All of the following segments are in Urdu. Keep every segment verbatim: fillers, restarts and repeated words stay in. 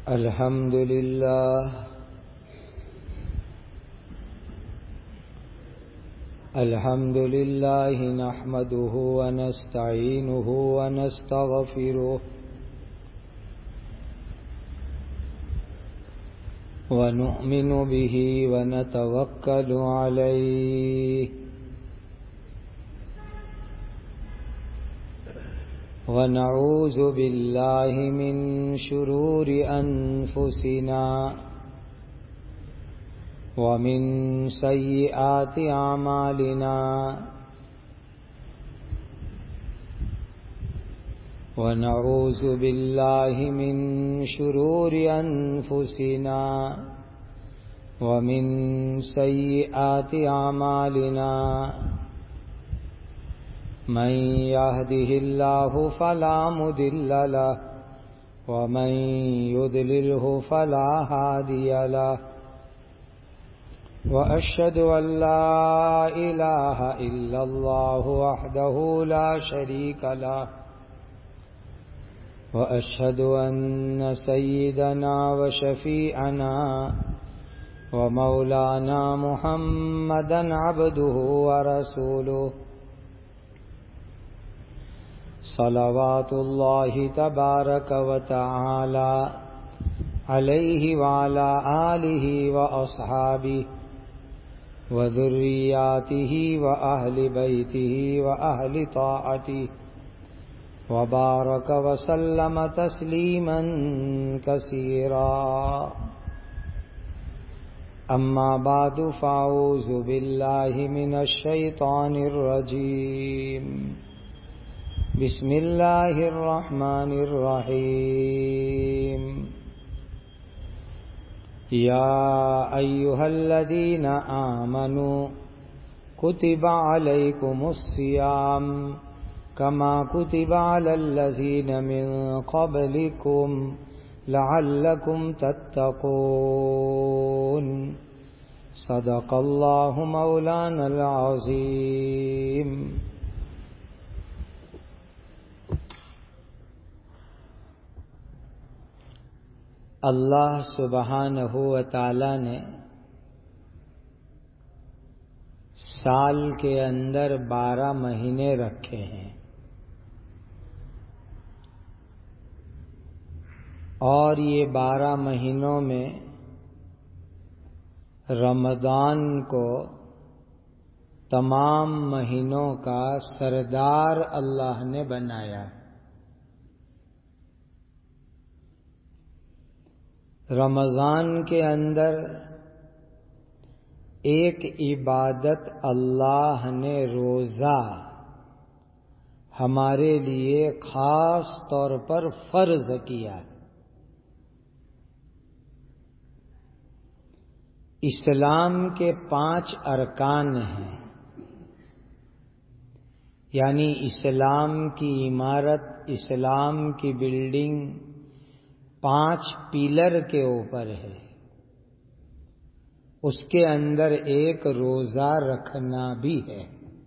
الحمد لله الحمد لله نحمده ونستعينه ونستغفره ونؤمن به ونتوكل عليه ونعوذ بالله من شرور أنفسنا ومن سيئات أعمالنا ونعوذ بالله من شرور أنفسنا ومن سيئات أعمالنا من يهده الله فلا مضل له ومن يضلله فلا هادي له وأشهد أن لا إله إلا الله وحده لا شريك له وأشهد أن سيدنا وشفيعنا ومولانا محمدا عبده ورسوله صلوات الله تبارك وتعالى عليه وعلى آله وأصحابه وذرياته وأهل بيته وأهل طاعته وبارك وسلم تسليما كثيرا أما بعد فأعوذ بالله من الشيطان الرجيم بسم الله الرحمن الرحيم يا أيها الذين آمنوا كتب عليكم الصيام كما كتب على الذين من قبلكم لعلكم تتقون صدق الله مولانا العظيم. اللہ سبحانہ و تعالی نے سال کے اندر بارہ مہینے رکھے ہیں اور یہ بارہ مہینوں میں رمضان کو تمام مہینوں کا سردار اللہ نے بنایا. رمضان کے اندر ایک عبادت اللہ نے روزہ ہمارے لیے خاص طور پر فرض کیا. اسلام کے پانچ ارکان ہیں، یعنی اسلام کی عمارت، اسلام کی بلڈنگ پانچ پیلر کے اوپر ہے. اس کے اندر ایک روزہ رکھنا بھی ہے.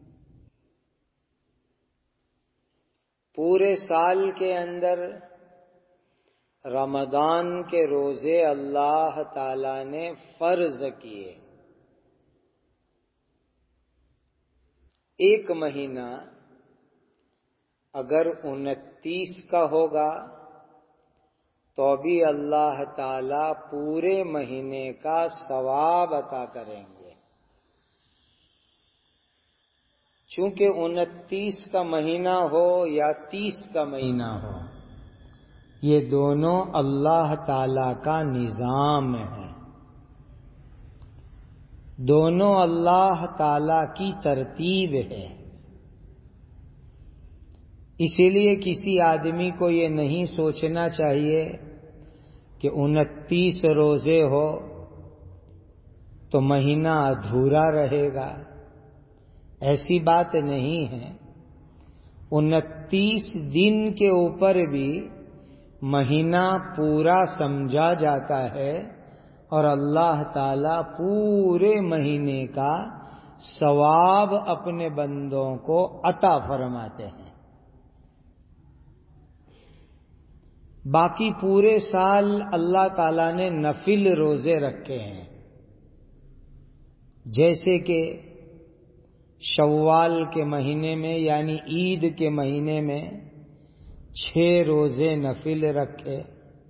پورے سال کے اندر رمضان کے روزے اللہ تعالی نے فرض کیے. ایک مہینہ اگر انتیس کا ہوگا تو بھی اللہ تعالی پورے مہینے کا ثواب عطا کریں گے. چونکہ انتیس کا مہینہ ہو یا تیس کا مہینہ ہو، یہ دونوں اللہ تعالی کا نظام ہے، دونوں اللہ تعالی کی ترتیب ہے. اسی لیے کسی آدمی کو یہ نہیں سوچنا چاہیے کہ انتیس روزے ہو تو مہینہ ادھورا رہے گا. ایسی بات نہیں ہے. انتیس دن کے اوپر بھی مہینہ پورا سمجھا جاتا ہے اور اللہ تعالی پورے مہینے کا ثواب اپنے بندوں کو عطا فرماتے ہیں. باقی پورے سال اللہ تعالیٰ نے نفل روزے رکھے ہیں، جیسے کہ شوال کے مہینے میں یعنی عید کے مہینے میں چھ روزے نفل رکھے،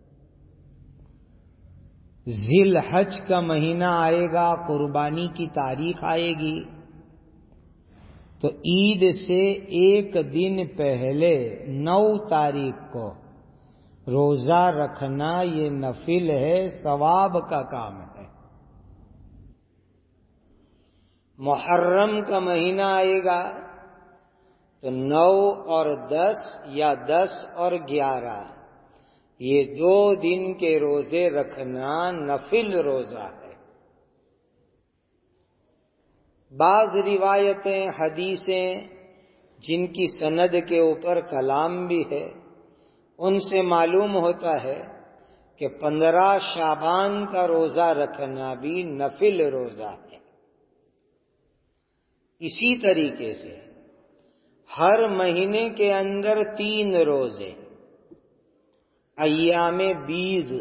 ذی الحج کا مہینہ آئے گا، قربانی کی تاریخ آئے گی، تو عید سے ایک دن پہلے نو تاریخ کو روزہ رکھنا یہ نفل ہے، ثواب کا کام ہے۔ محرم کا مہینہ آئے گا تو نو اور دس یا دس اور گیارہ یہ دو دن کے روزے رکھنا نفل روزہ ہے۔ بعض روایتیں حدیثیں جن کی سند کے اوپر کلام بھی ہے، ان سے معلوم ہوتا ہے کہ پندرہ شعبان کا روزہ رکھنا بھی نفل روزہ ہے۔ اسی طریقے سے ہر مہینے کے اندر تین روزے ایام بیض،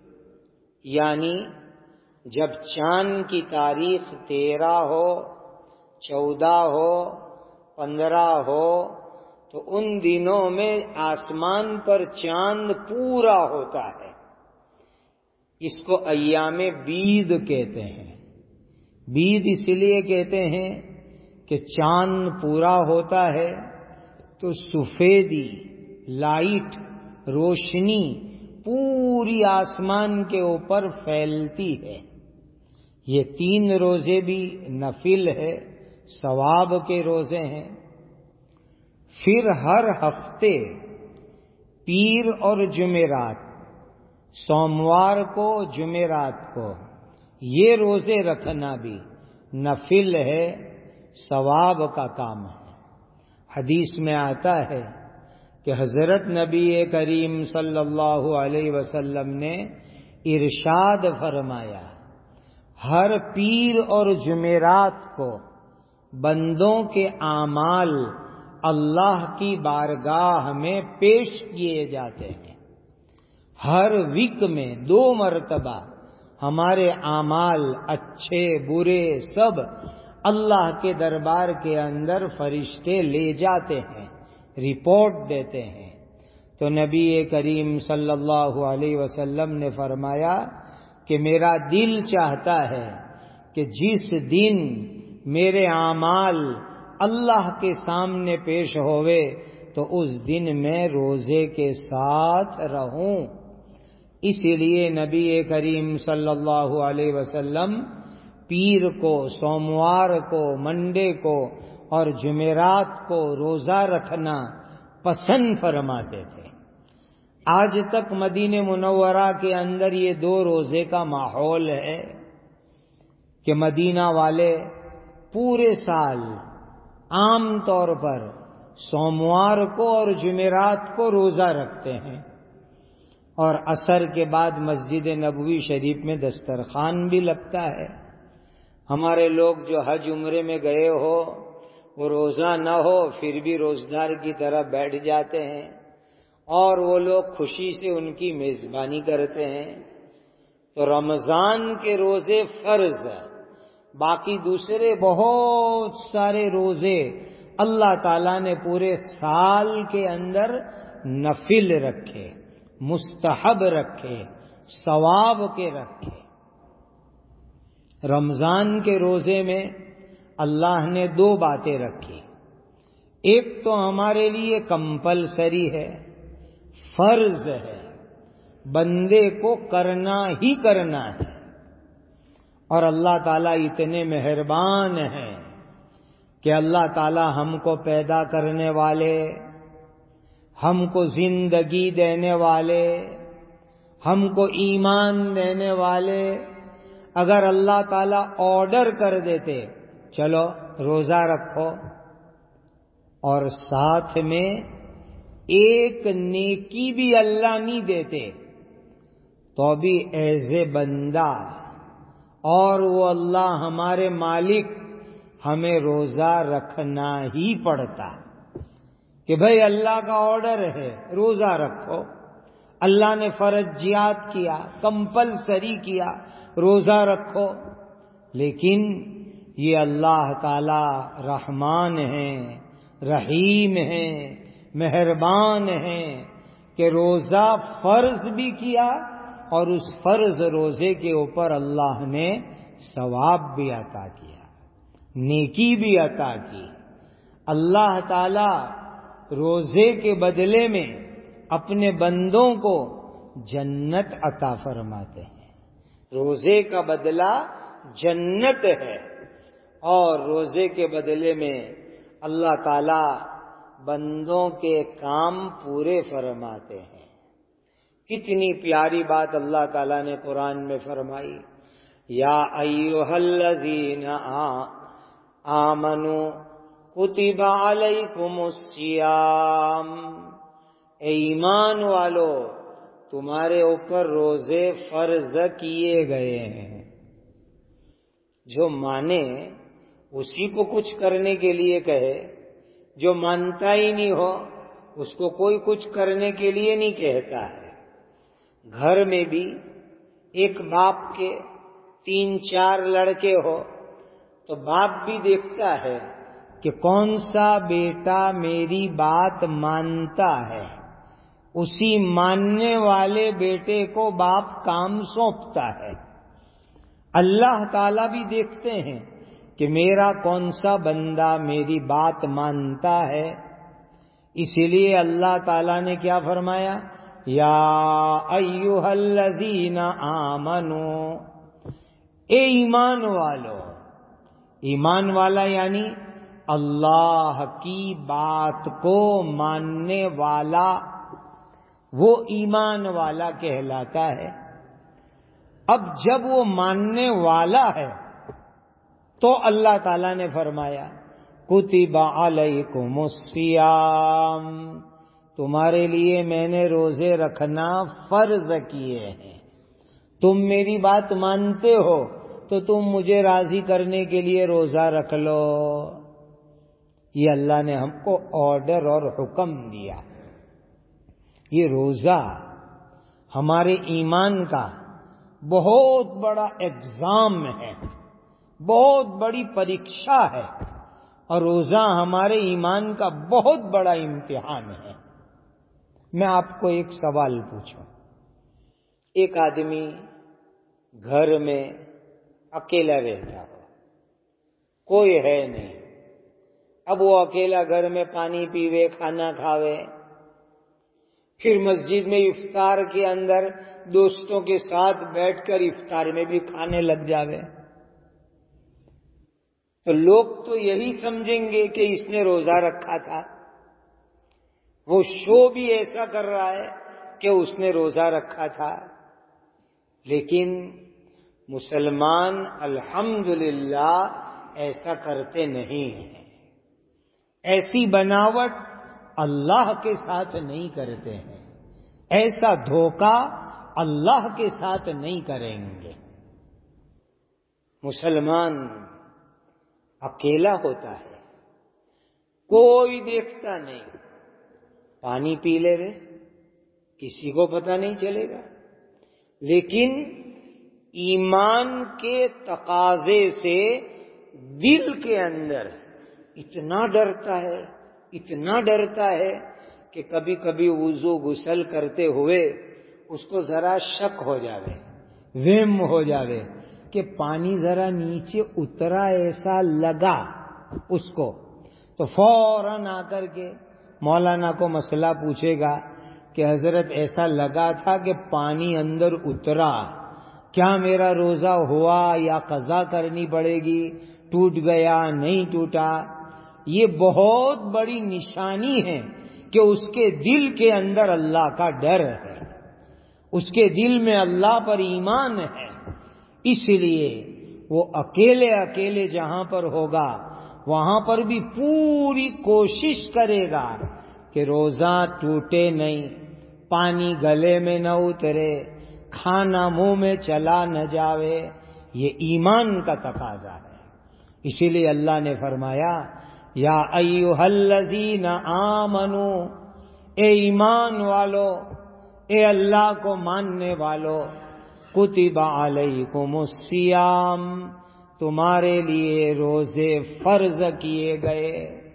یعنی جب چاند کی تاریخ تیرہ ہو، چودہ ہو، پندرہ ہو، تو ان دنوں میں آسمان پر چاند پورا ہوتا ہے، اس کو ایام بیض کہتے ہیں۔ بیض اس لیے کہتے ہیں کہ چاند پورا ہوتا ہے تو سفیدی، لائٹ، روشنی پوری آسمان کے اوپر پھیلتی ہے۔ یہ تین روزے بھی نفل ہے، ثواب کے روزے ہیں۔ پھر ہر ہفتے پیر اور جمعرات، سوموار کو، جمعرات کو یہ روزے رکھنا بھی نفل ہے، ثواب کا کام ہے۔ حدیث میں آتا ہے کہ حضرت نبی کریم صلی اللہ علیہ وسلم نے ارشاد فرمایا، ہر پیر اور جمعرات کو بندوں کے اعمال اللہ کی بارگاہ میں پیش کیے جاتے ہیں۔ ہر ویک میں دو مرتبہ ہمارے اعمال اچھے برے سب اللہ کے دربار کے اندر فرشتے لے جاتے ہیں، رپورٹ دیتے ہیں۔ تو نبی کریم صلی اللہ علیہ وسلم نے فرمایا کہ میرا دل چاہتا ہے کہ جس دن میرے اعمال اللہ کے سامنے پیش ہوئے تو اس دن میں روزے کے ساتھ رہوں۔ اسی لیے نبی کریم صلی اللہ علیہ وسلم پیر کو، سوموار کو، منڈے کو اور جمعرات کو روزہ رکھنا پسند فرماتے تھے۔ آج تک مدینہ منورہ کے اندر یہ دو روزے کا ماحول ہے کہ مدینہ والے پورے سال عام طور پر سوموار کو اور جمعرات کو روزہ رکھتے ہیں، اور عصر کے بعد مسجد نبوی شریف میں دسترخوان بھی لگتا ہے۔ ہمارے لوگ جو حج عمرے میں گئے ہو، وہ روزہ نہ ہو پھر بھی روزدار کی طرح بیٹھ جاتے ہیں، اور وہ لوگ خوشی سے ان کی میزبانی کرتے ہیں۔ تو رمضان کے روزے فرض، باقی دوسرے بہت سارے روزے اللہ تعالیٰ نے پورے سال کے اندر نفل رکھے، مستحب رکھے، ثواب کے رکھے۔ رمضان کے روزے میں اللہ نے دو باتیں رکھی، ایک تو ہمارے لیے کمپلسری ہے، فرض ہے، بندے کو کرنا ہی کرنا ہے، اور اللہ تعالیٰ اتنے مہربان ہیں کہ اللہ تعالیٰ ہم کو پیدا کرنے والے، ہم کو زندگی دینے والے، ہم کو ایمان دینے والے، اگر اللہ تعالیٰ آرڈر کر دیتے چلو روزہ رکھو، اور ساتھ میں ایک نیکی بھی اللہ نہیں دیتے تو بھی ایز اے بندہ، اور وہ اللہ ہمارے مالک، ہمیں روزہ رکھنا ہی پڑتا کہ بھئی اللہ کا آرڈر ہے روزہ رکھو۔ اللہ نے فرضیات کیا، کمپلسری کیا روزہ رکھو، لیکن یہ اللہ تعالی رحمان ہیں، رحیم ہیں، مہربان ہیں کہ روزہ فرض بھی کیا اور اس فرض روزے کے اوپر اللہ نے ثواب بھی عطا کیا، نیکی بھی عطا کی۔ اللہ تعالی روزے کے بدلے میں اپنے بندوں کو جنت عطا فرماتے ہیں۔ روزے کا بدلہ جنت ہے، اور روزے کے بدلے میں اللہ تعالی بندوں کے کام پورے فرماتے ہیں۔ کتنی پیاری بات اللہ تعالی نے قرآن میں فرمائی، یا ایھا الذین آمنوا کتب علیکم الصیام، اے ایمان والو تمہارے اوپر روزے فرض کیے گئے ہیں۔ جو مانے اسی کو کچھ کرنے کے لیے کہے، جو مانتا ہی نہیں ہو اس کو کوئی کچھ کرنے کے لیے نہیں کہتا ہے۔ گھر میں بھی ایک باپ کے تین چار لڑکے ہو تو باپ بھی دیکھتا ہے کہ کون سا بیٹا میری بات مانتا ہے، اسی ماننے والے بیٹے کو باپ کام سونپتا ہے۔ اللہ تعالیٰ بھی دیکھتے ہیں کہ میرا کون سا بندہ میری بات مانتا ہے، اسی لیے اللہ تعالیٰ نے کیا فرمایا، یا ایھا الذین آمنو، اے ایمان والو۔ ایمان والا یعنی اللہ کی بات کو ماننے والا، وہ ایمان والا کہلاتا ہے۔ اب جب وہ ماننے والا ہے تو اللہ تعالیٰ نے فرمایا کتب علیکم الصیام، تمہارے لیے میں نے روزے رکھنا فرض کیے ہیں۔ تم میری بات مانتے ہو تو تم مجھے راضی کرنے کے لیے روزہ رکھ لو۔ یہ اللہ نے ہم کو آرڈر اور حکم دیا۔ یہ روزہ ہمارے ایمان کا بہت بڑا ایگزام ہے، بہت بڑی پریکشا ہے، اور روزہ ہمارے ایمان کا بہت بڑا امتحان ہے۔ میں آپ کو ایک سوال پوچھوں، ایک آدمی گھر میں اکیلا رہتا ہو، کوئی ہے نہیں، اب وہ اکیلا گھر میں پانی پیوے، کھانا کھاوے، پھر مسجد میں افطار کے اندر دوستوں کے ساتھ بیٹھ کر افطار میں بھی کھانے لگ جاوے، تو لوگ تو یہی سمجھیں گے کہ اس نے روزہ رکھا تھا۔ وہ شو بھی ایسا کر رہا ہے کہ اس نے روزہ رکھا تھا، لیکن مسلمان الحمدللہ ایسا کرتے نہیں ہیں۔ ایسی بناوٹ اللہ کے ساتھ نہیں کرتے ہیں، ایسا دھوکہ اللہ کے ساتھ نہیں کریں گے۔ مسلمان اکیلا ہوتا ہے، کوئی دیکھتا نہیں، پانی پی لے رہے، کسی کو پتہ نہیں چلے گا، لیکن ایمان کے تقاضے سے دل کے اندر اتنا ڈرتا ہے، اتنا ڈرتا ہے کہ کبھی کبھی وضو غسل کرتے ہوئے اس کو ذرا شک ہو جاوے، وہم ہو جاوے کہ پانی ذرا نیچے اترا ایسا لگا اس کو، تو فوراً آ کر کے مولانا کو مسئلہ پوچھے گا کہ حضرت ایسا لگا تھا کہ پانی اندر اترا، کیا میرا روزہ ہوا یا قضا کرنی پڑے گی، ٹوٹ گیا نہیں ٹوٹا؟ یہ بہت بڑی نشانی ہے کہ اس کے دل کے اندر اللہ کا ڈر ہے، اس کے دل میں اللہ پر ایمان ہے، اس لیے وہ اکیلے اکیلے جہاں پر ہوگا وہاں پر بھی پوری کوشش کرے گا کہ روزہ ٹوٹے نہیں، پانی گلے میں نہ اترے، کھانا منہ میں چلا نہ جاوے۔ یہ ایمان کا تقاضا ہے، اسی لیے اللہ نے فرمایا یا ایھا الذین آمنو، اے ایمان والو، اے اللہ کو ماننے والو، کتب علیکم الصیام، تمہارے لیے روزے فرض کیے گئے۔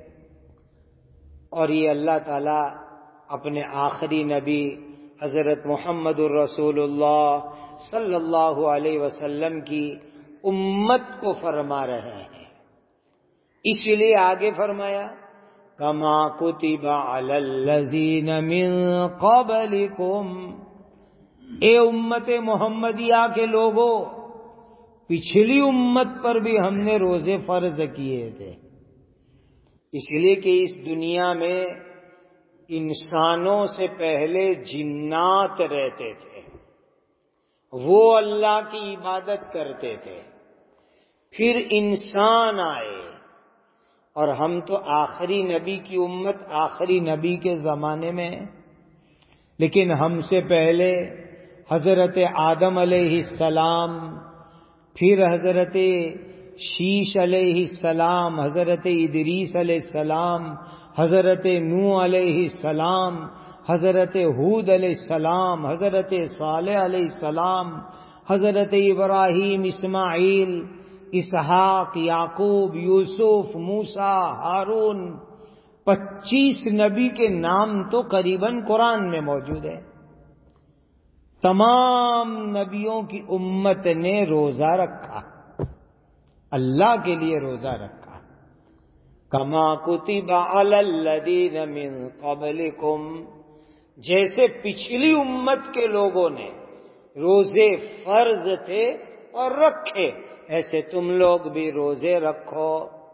اور یہ اللہ تعالیٰ اپنے آخری نبی حضرت محمد الرسول اللہ صلی اللہ علیہ وسلم کی امت کو فرما رہے ہیں، اس لیے آگے فرمایا کما کتب علی الذین من قبلکم، اے امت محمدیہ کے لوگوں، پچھلی امت پر بھی ہم نے روزے فرض کیے تھے، اس لیے کہ اس دنیا میں انسانوں سے پہلے جنات رہتے تھے، وہ اللہ کی عبادت کرتے تھے، پھر انسان آئے، اور ہم تو آخری نبی کی امت آخری نبی کے زمانے میں، لیکن ہم سے پہلے حضرت آدم علیہ السلام، پھر حضرت شیش علیہ السلام، حضرت ادریس علیہ السلام، حضرت نوح علیہ السلام، حضرت ہود علیہ السلام، حضرت صالح علیہ السلام، حضرت ابراہیم، اسماعیل، اسحاق، یعقوب، یوسف، موسیٰ، ہارون، پچیس نبی کے نام تو قریباً قرآن میں موجود ہے۔ تمام نبیوں کی امت نے روزہ رکھا، اللہ کے لیے روزہ رکھا۔ کما کتب علی الذین من قبلکم، جیسے پچھلی امت کے لوگوں نے روزے فرض تھے اور رکھے، ایسے تم لوگ بھی روزے رکھو۔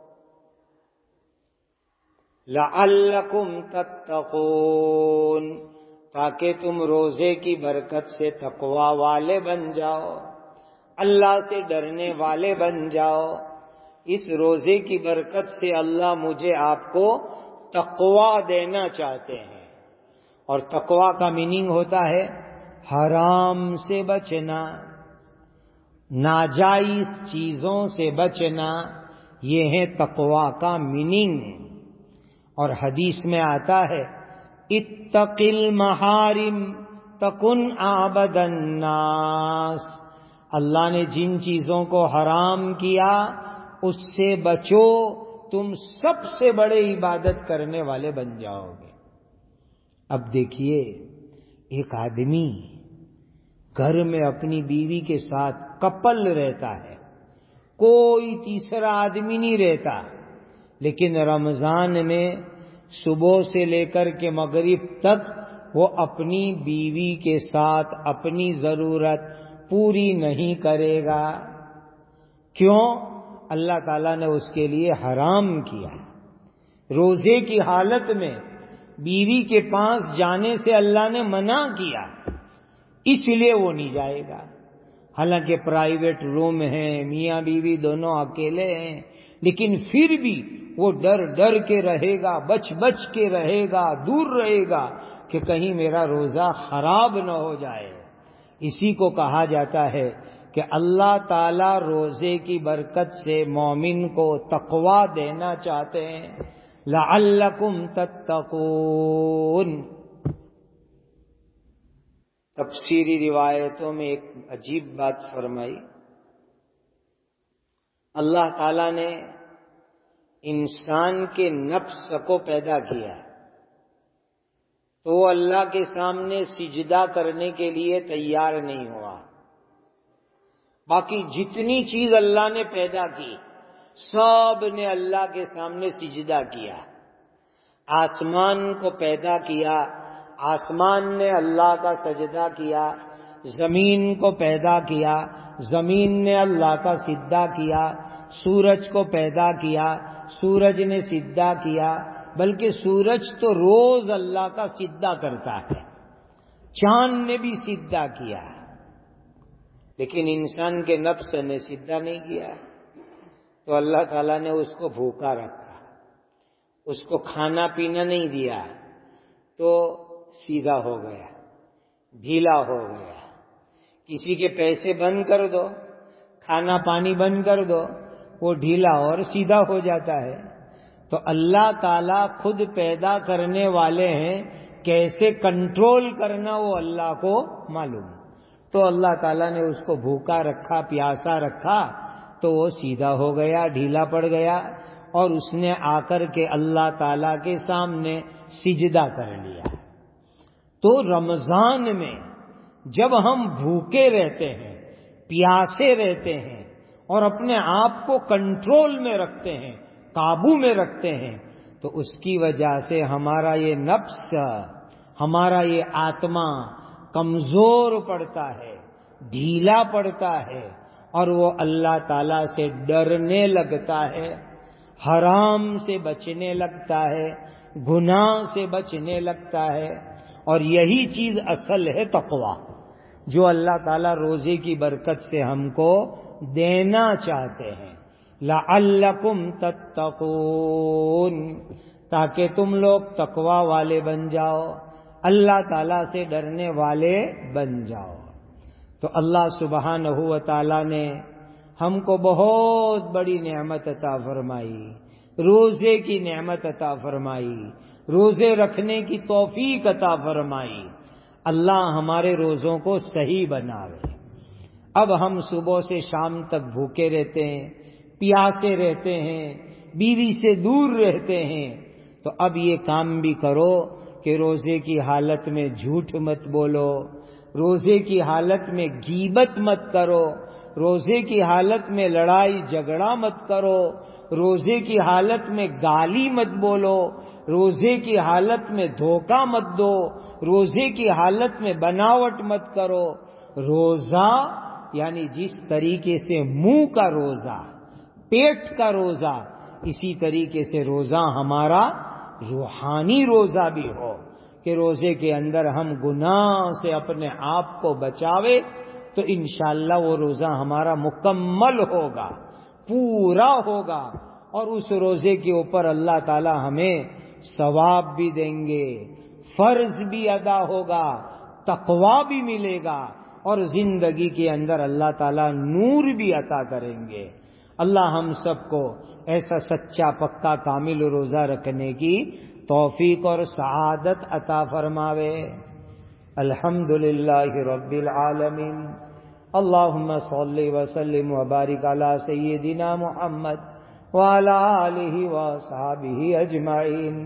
لعلکم تتقون، تاکہ تم روزے کی برکت سے تقوی والے بن جاؤ، اللہ سے ڈرنے والے بن جاؤ۔ اس روزے کی برکت سے اللہ مجھے آپ کو تقوی دینا چاہتے ہیں، اور تقوی کا میننگ ہوتا ہے حرام سے بچنا، ناجائز چیزوں سے بچنا، یہ ہے تقوی کا میننگ۔ اور حدیث میں آتا ہے اتق المحارم تکن اعبد الناس، اللہ نے جن چیزوں کو حرام کیا اس سے بچو، تم سب سے بڑے عبادت کرنے والے بن جاؤ گے۔ اب دیکھیے، ایک آدمی گھر میں اپنی بیوی کے ساتھ کپل رہتا ہے، کوئی تیسرا آدمی نہیں رہتا، لیکن رمضان میں صبح سے لے کر کے مغرب تک وہ اپنی بیوی کے ساتھ اپنی ضرورت پوری نہیں کرے گا۔ کیوں؟ اللہ تعالیٰ نے اس کے لیے حرام کیا۔ روزے کی حالت میں بیوی کے پاس جانے سے اللہ نے منع کیا، اس لیے وہ نہیں جائے گا۔ حالانکہ پرائیویٹ روم ہے، میاں بیوی دونوں اکیلے ہیں، لیکن پھر بھی وہ ڈر ڈر کے رہے گا، بچ بچ کے رہے گا، دور رہے گا کہ کہیں میرا روزہ خراب نہ ہو جائے۔ اسی کو کہا جاتا ہے کہ اللہ تعالی روزے کی برکت سے مومن کو تقوی دینا چاہتے ہیں۔ لعلکم تتقون۔ تفسیری روایتوں میں ایک عجیب بات فرمائی، اللہ تعالی نے انسان کے نفس کو پیدا کیا تو وہ اللہ کے سامنے سجدہ کرنے کے لیے تیار نہیں ہوا۔ باقی جتنی چیز اللہ نے پیدا کی سب نے اللہ کے سامنے سجدہ کیا۔ آسمان کو پیدا کیا، آسمان نے اللہ کا سجدہ کیا، زمین کو پیدا کیا، زمین نے اللہ کا سجدہ کیا، سورج کو پیدا کیا، سورج نے سجدہ کیا، بلکہ سورج تو روز اللہ کا سجدہ کرتا ہے، چاند نے بھی سجدہ کیا، لیکن انسان کے نفس نے سجدہ نہیں کیا، تو اللہ تعالیٰ نے اس کو بھوکا رکھا، اس کو کھانا پینا نہیں دیا، تو سیدھا ہو گیا، ڈھیلا ہو گیا۔ کسی کے پیسے بند کر دو، کھانا پانی بند کر دو، وہ ڈھیلا اور سیدھا ہو جاتا ہے۔ تو اللہ تعالیٰ خود پیدا کرنے والے ہیں، کیسے کنٹرول کرنا وہ اللہ کو معلوم. تو اللہ تعالیٰ نے اس کو بھوکا رکھا، پیاسا رکھا، تو وہ سیدھا ہو گیا، ڈھیلا پڑ گیا، اور اس نے آ کر کے اللہ تعالیٰ کے سامنے سجدہ کر لیا. تو رمضان میں جب ہم بھوکے رہتے ہیں، پیاسے رہتے ہیں، اور اپنے آپ کو کنٹرول میں رکھتے ہیں، قابو میں رکھتے ہیں، تو اس کی وجہ سے ہمارا یہ نفس، ہمارا یہ آتما کمزور پڑتا ہے، ڈھیلا پڑتا ہے، اور وہ اللہ تعالیٰ سے ڈرنے لگتا ہے، حرام سے بچنے لگتا ہے، گناہ سے بچنے لگتا ہے. اور یہی چیز اصل ہے تقویٰ، جو اللہ تعالیٰ روزے کی برکت سے ہم کو دینا چاہتے ہیں. لعلکم تتقون، تاکہ تم لوگ تقویٰ والے بن جاؤ، اللہ تعالیٰ سے ڈرنے والے بن جاؤ. تو اللہ سبحانہ و تعالیٰ نے ہم کو بہت بڑی نعمت عطا فرمائی، روزے کی نعمت عطا فرمائی، روزے رکھنے کی توفیق عطا فرمائی. اللہ ہمارے روزوں کو صحیح بناوے. اب ہم صبح سے شام تک بھوکے رہتے ہیں، پیاسے رہتے ہیں، بیوی سے دور رہتے ہیں، تو اب یہ کام بھی کرو کہ روزے کی حالت میں جھوٹ مت بولو، روزے کی حالت میں غیبت مت کرو، روزے کی حالت میں لڑائی جھگڑا مت کرو، روزے کی حالت میں گالی مت بولو، روزے کی حالت میں دھوکہ مت دو، روزے کی حالت میں بناوٹ مت کرو. روزہ یعنی جس طریقے سے منہ کا روزہ، پیٹ کا روزہ، اسی طریقے سے روزہ ہمارا روحانی روزہ بھی ہو کہ روزے کے اندر ہم گناہ سے اپنے آپ کو بچاوے، تو انشاءاللہ وہ روزہ ہمارا مکمل ہوگا، پورا ہوگا، اور اس روزے کے اوپر اللہ تعالی ہمیں ثواب بھی دیں گے، فرض بھی ادا ہوگا، تقویٰ بھی ملے گا، اور زندگی کے اندر اللہ تعالیٰ نور بھی عطا کریں گے. اللہ ہم سب کو ایسا سچا پکا کامل روزہ رکھنے کی توفیق اور سعادت عطا فرماوے. الحمدللہ رب العالمین. اللہم صلی وسلم وبارک علی سیدنا محمد وعلی آلہ وصحبہ اجمعین.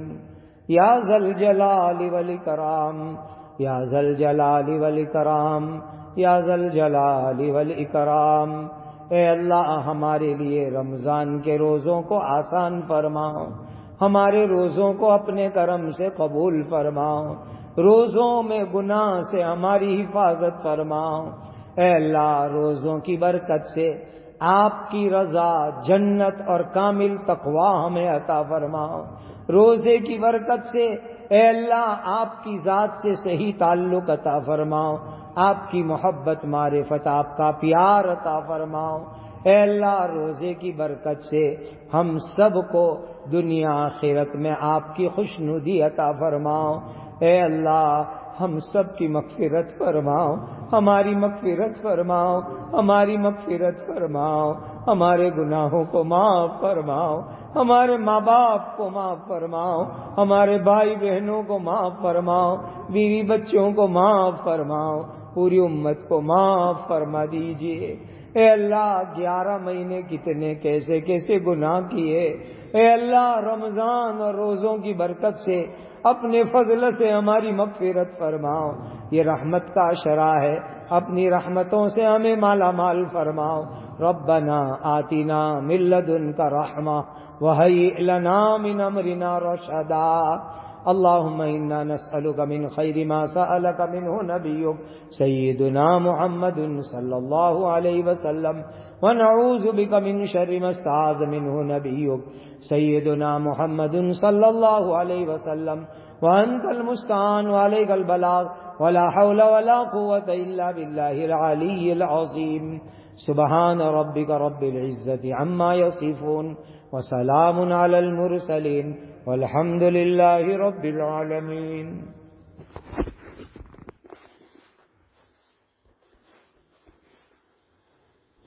یا ذا الجلال والاکرام، یا ذا الجلال والاکرام، یا ذا الجلال والاکرام. اے اللہ ہمارے لیے رمضان کے روزوں کو آسان فرماؤ، ہمارے روزوں کو اپنے کرم سے قبول فرماؤ، روزوں میں گناہ سے ہماری حفاظت فرماؤ. اے اللہ روزوں کی برکت سے آپ کی رضا، جنت اور کامل تقویٰ ہمیں عطا فرماؤ. روزے کی برکت سے اے اللہ آپ کی ذات سے صحیح تعلق عطا فرماؤ، آپ کی محبت، معرفت، آپ کا پیار عطا فرماؤ. اے اللہ روزے کی برکت سے ہم سب کو دنیا آخرت میں آپ کی خوشنودی عطا فرماؤ. اے اللہ ہم سب کی مغفرت فرماؤ، ہماری مغفرت فرماؤ، ہماری مغفرت فرماؤ، ہمارے گناہوں کو معاف فرماؤ، ہمارے ماں باپ کو معاف فرماؤ، ہمارے بھائی بہنوں کو معاف فرماؤ، بیوی بچوں کو معاف فرماؤ، پوری امت کو معاف فرما دیجیے. اے اللہ گیارہ مہینے کتنے کیسے کیسے گناہ کیے. اے اللہ رمضان اور روزوں کی برکت سے اپنے فضل سے ہماری مغفرت فرماؤ. یہ رحمت کا اشرا ہے، اپنی رحمتوں سے ہمیں مالا مال فرماؤ. ربنا آتنا من لدنک رحمہ وہیئ لنا من امرنا رشدا. اللهم إنا نسألك من خير ما سألك منه نبيك سيدنا محمد صلى الله عليه وسلم، ونعوذ بك من شر ما استعاذ منه نبيك سيدنا محمد صلى الله عليه وسلم. وأنت المستعان وعليك البلاغ، ولا حول ولا قوة إلا بالله العلي العظيم. سبحان ربك رب العزة عما يصفون، وسلام على المرسلين، والحمد لله رب العالمين.